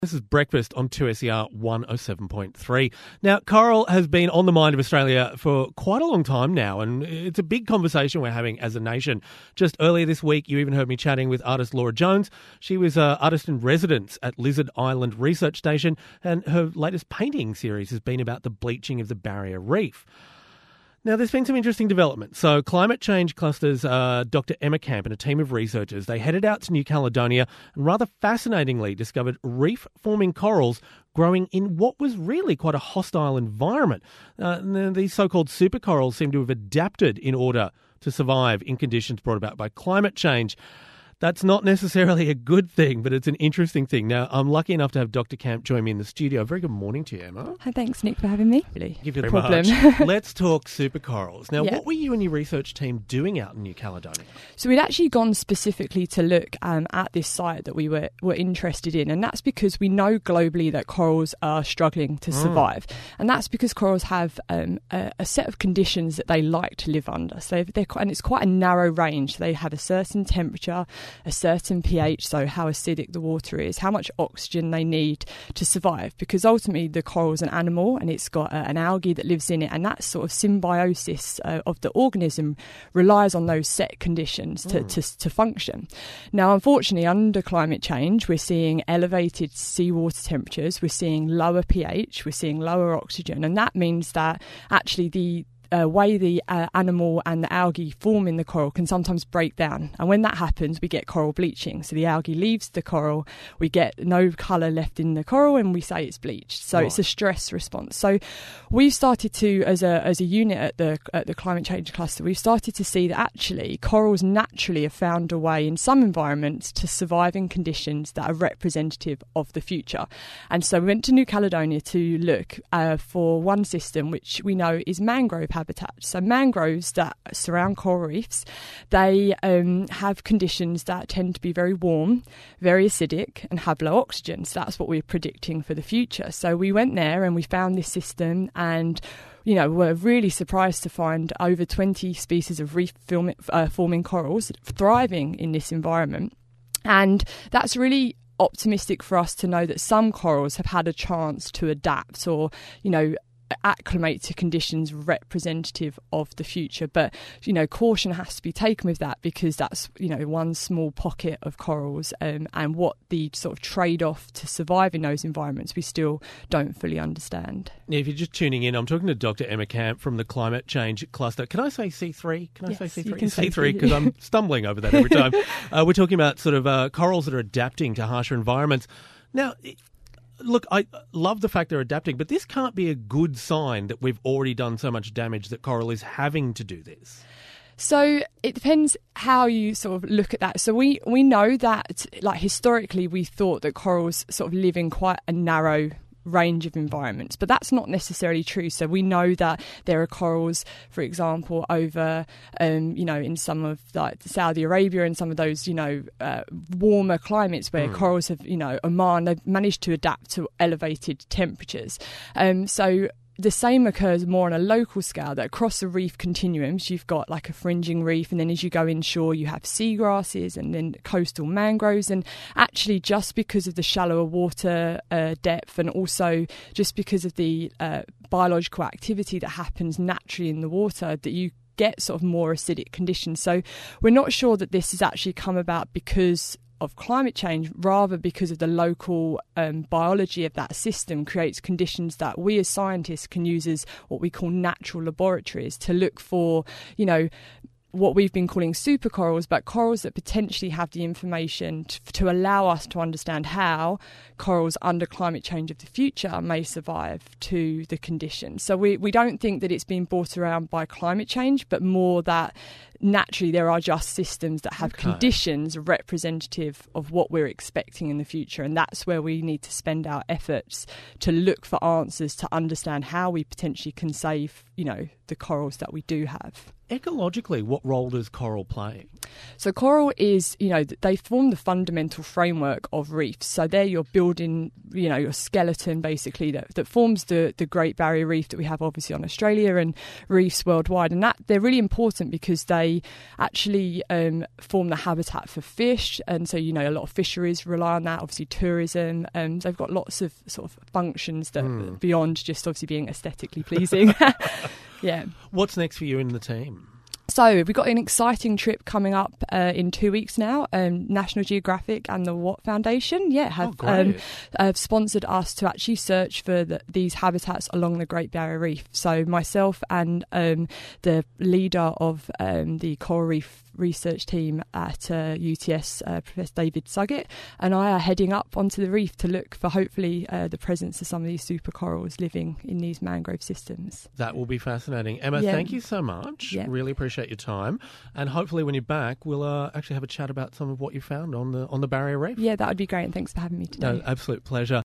This is Breakfast on 2SER 107.3. Now, coral has been on the mind of Australia for quite a long time now, and it's a big conversation we're having as a nation. Just earlier this week, you even heard me chatting with artist Laura Jones. She was an artist in residence at Lizard Island Research Station, and her latest painting series has been about the bleaching of the barrier reef. Now, there's been some interesting developments. So Climate Change Cluster's Dr. Emma Camp and a team of researchers, they headed out to New Caledonia and rather fascinatingly discovered reef-forming corals growing in what was really quite a hostile environment. These so-called supercorals seem to have adapted in order to survive in conditions brought about by climate change. That's not necessarily a good thing, but it's an interesting thing. Now, I'm lucky enough to have Dr. Camp join me in the studio. Very good morning to you, Emma. Hi, thanks, Nick, for having me. Give you the problem. Let's talk supercorals. Now, What were you and your research team doing out in New Caledonia? So we'd actually gone specifically to look at this site that we were interested in, and that's because we know globally that corals are struggling to survive. And that's because corals have a set of conditions that they like to live under. So and it's quite a narrow range. So they have a certain temperature, a certain pH, so how acidic the water is, how much oxygen they need to survive, because ultimately the coral is an animal and it's got an algae that lives in it, and that sort of symbiosis of the organism relies on those set conditions to function. Now, unfortunately, under climate change, we're seeing elevated seawater temperatures, we're seeing lower pH, we're seeing lower oxygen, and that means that actually the way the animal and the algae form in the coral can sometimes break down. And when that happens, we get coral bleaching. So the algae leaves the coral, we get no colour left in the coral, and we say it's bleached. So It's a stress response. So we've started to, as a unit at the Climate Change Cluster, we've started to see that actually corals naturally have found a way in some environments to survive in conditions that are representative of the future. And so we went to New Caledonia to look for one system which we know is mangrove habitat. So mangroves that surround coral reefs, they have conditions that tend to be very warm, very acidic, and have low oxygen. So that's what we're predicting for the future. So we went there and we found this system, and we're really surprised to find over 20 species of reef-forming corals thriving in this environment. And that's really optimistic for us to know that some corals have had a chance to adapt or, acclimate to conditions representative of the future. But caution has to be taken with that, because that's one small pocket of corals, and what the sort of trade-off to survive in those environments we still don't fully understand. Now, if you're just tuning in, I'm talking to Dr. Emma Camp from the Climate Change Cluster. Can I say C3? Can I say C3? You can C3, say because I'm stumbling over that every time. We're talking about sort of corals that are adapting to harsher environments. Now, look, I love the fact they're adapting, but this can't be a good sign that we've already done so much damage that coral is having to do this. So it depends how you sort of look at that. So we know that, historically, we thought that corals sort of live in quite a narrow range of environments, but that's not necessarily true. So we know that there are corals, for example, over in some of Saudi Arabia and some of those warmer climates where corals have Oman, they've managed to adapt to elevated temperatures. So the same occurs more on a local scale, that across the reef continuums you've got like a fringing reef, and then as you go inshore you have seagrasses and then coastal mangroves. And actually, just because of the shallower water depth, and also just because of the biological activity that happens naturally in the water, that you get sort of more acidic conditions. So we're not sure that this has actually come about because of climate change, rather because of the local biology of that system creates conditions that we as scientists can use as what we call natural laboratories to look for, what we've been calling supercorals, but corals that potentially have the information to allow us to understand how corals under climate change of the future may survive to the conditions. So we don't think that it's been brought around by climate change, but more that naturally there are just systems that have conditions representative of what we're expecting in the future, and that's where we need to spend our efforts to look for answers to understand how we potentially can save the corals that we do have. Ecologically, what role does coral play? So coral is, they form the fundamental framework of reefs. So they're your building, your skeleton basically that forms the Great Barrier Reef that we have obviously on Australia and reefs worldwide. And that they're really important because they actually form the habitat for fish. And so, a lot of fisheries rely on that, obviously tourism. They've got lots of sort of functions that beyond just obviously being aesthetically pleasing. Yeah. What's next for you and the team? So we've got an exciting trip coming up in 2 weeks now. National Geographic and the Watt Foundation, have sponsored us to actually search for these habitats along the Great Barrier Reef. So myself and the leader of the coral reef research team at UTS, Professor David Suggett, and I are heading up onto the reef to look for hopefully the presence of some of these super corals living in these mangrove systems. That will be fascinating. Emma, thank you so much. Yeah. Really appreciate your time. And hopefully when you're back, we'll actually have a chat about some of what you found on the Barrier Reef. Yeah, that would be great. And thanks for having me today. No, absolute pleasure.